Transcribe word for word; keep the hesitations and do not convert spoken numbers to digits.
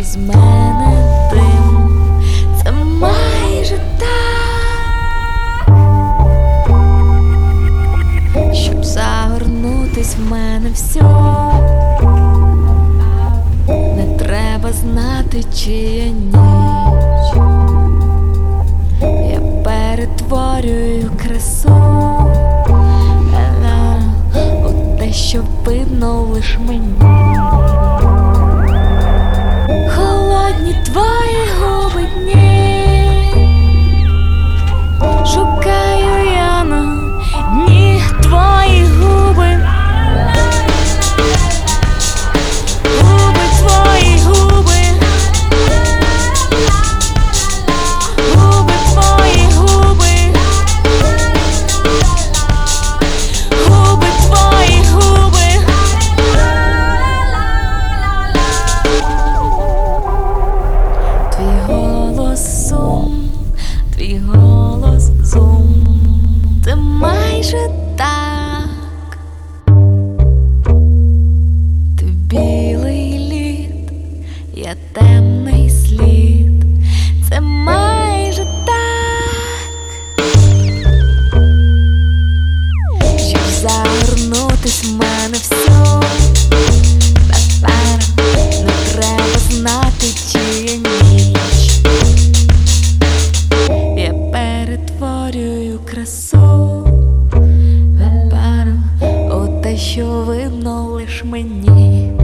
із мене дим, це майже так, щоб загорнутись в мене всьо, не треба знати, чия ніч. Я перетворюю красу у те, що видно лиш мені. Холодні твої губи дні, шукаю я на дні твої губи. Губи твої губи, губи твої губи, губи твої губи. Твій голос сум, твій голос зум, це майже так. Ти білий лід, я темний слід, це майже так, щоб загорнутись в мене всьо, не треба знати, чия ніч. Я перетворюю красу у те, що видно лиш мені.